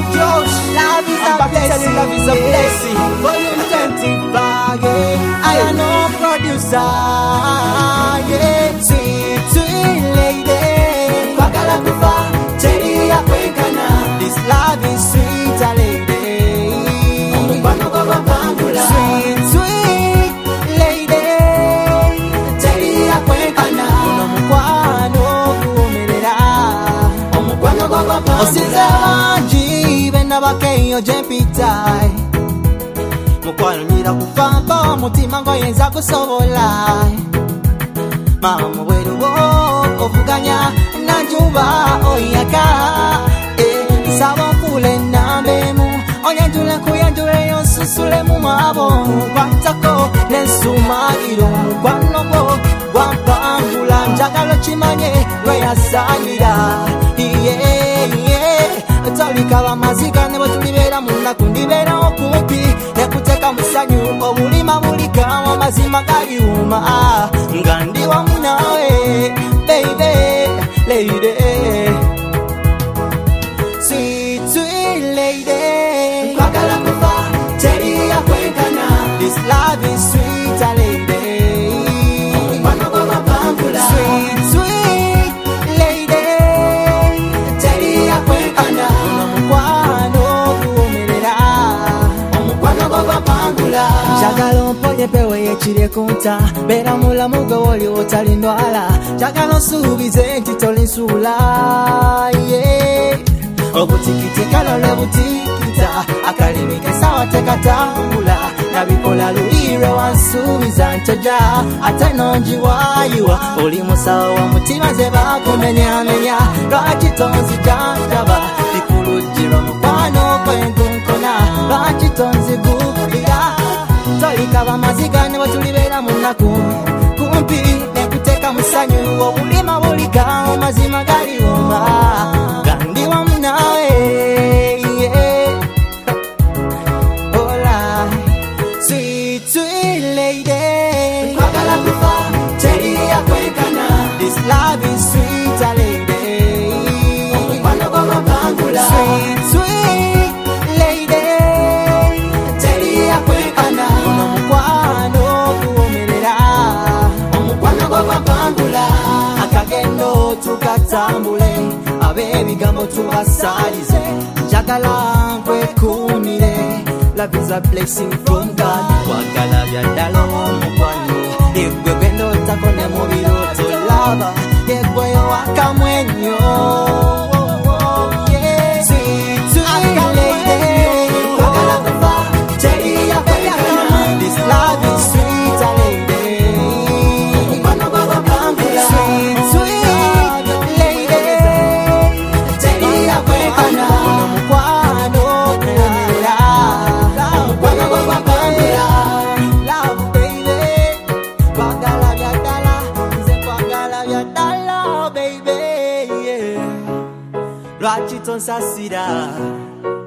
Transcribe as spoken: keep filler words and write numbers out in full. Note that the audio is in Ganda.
Josh, love is a blessing, love is a blessing. Volume twenty-five, yeah. I am no producer, yeah. Sweet, sweet lady, Kwagala kufa, cherry ya kwekana. This love is sweet, lady. Omukwano kwa bambula. Sweet, sweet lady, cherry ya kwekana. Omukwano kuomerera. Omukwano kwa bambula. Osize banji bena bakeyo jepitai. Mukwano nyira kufamba mutima ngo yenza kusobola. Mama bweru wo ovuganya nanjuba oyaka. Eh saba kule nambemu onyanjule kuyanjule yosusule mu mabo kwatako nesuma iro mukwano go gwapangula njagalo chimanye lwe yasanyira. Yeah yeah Tolika maziga ne batulibera munna kundibera okumpi nekuteka musanyu obulima bulika amazima galiuma ngandi wa munawe baby lady sweet sweet lady Kwagala kufa cherry ya kwekana. This love is sweet lady. Omukwano gwa bambula. Sweet sweet lady cherry ya kwekana. Omukwano kuomerera. Omukwano gwa bambula. Njagala omponye pewe yekiri kunta bera mulamu gwe woli otali ndwala. Njagala osuubize nti tolinsuula yeah. Obutikitikalo lwe butikita akalimike sawa tekatambula nabikola lulire wansuubiza ntoja ate nonjiwayiwa oli musawo wa mutima ze bakumenyamenya lwaki tonzijanjaba likulujjirwa mukwano gwenkunkona lwaki tonzigulira tolika bamaziga ne batulibera munaku kumpi nekuteka musanyu obulima bulika amazima galiuma gandi wamu nawe yeah. Hola sweet sweet lady Kwagala kufa cherry ya kwekana. This love is sweet lady. Omukwano gwa bambula. Sweet sweet lady cherry ya kwekana. Omukwano kuomerera. Omukwano gwa bambula. Akagendo tukatambule abebigambo tubasalize njagala nkwekumire. Love is a blessing from God. Kwagala byaddala omukwano yegwe gwendo takone mu biroto lava yegwe wakamwenyo yeah. Sweet sweet lady Kwagala kufa cherry ya kwekana. This love is sweet lady. Omukwano gwa bambula. Sweet sweet lady cherry ya kwekana. Omukwano kuomerera. Omukwano gwa bambula. Love baby Kwagala byaddala nze kwagala byaddala baby yeah. Lwaki tonsasira